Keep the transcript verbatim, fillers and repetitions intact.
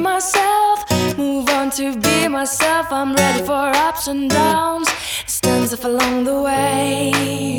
myself, move on to be myself. I'm ready for ups and downs, stands up along the way.